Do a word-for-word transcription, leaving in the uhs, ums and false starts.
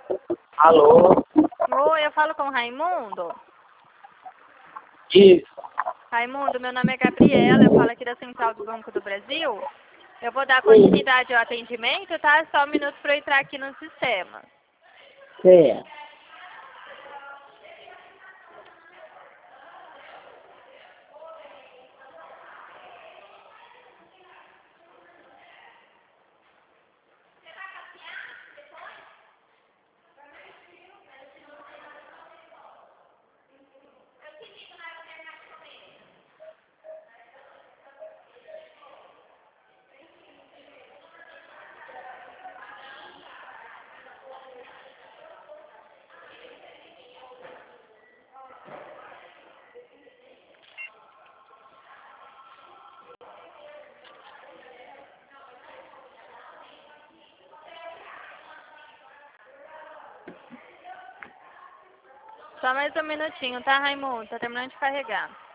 Alô? Oi, eu falo com o Raimundo. Isso. Raimundo, meu nome é Gabriela, eu falo aqui da Central do Banco do Brasil. Eu vou dar continuidade ao atendimento, tá? Só um minuto para eu entrar aqui no sistema. Certo. Só mais um minutinho, tá, Raimundo? Tá terminando de carregar.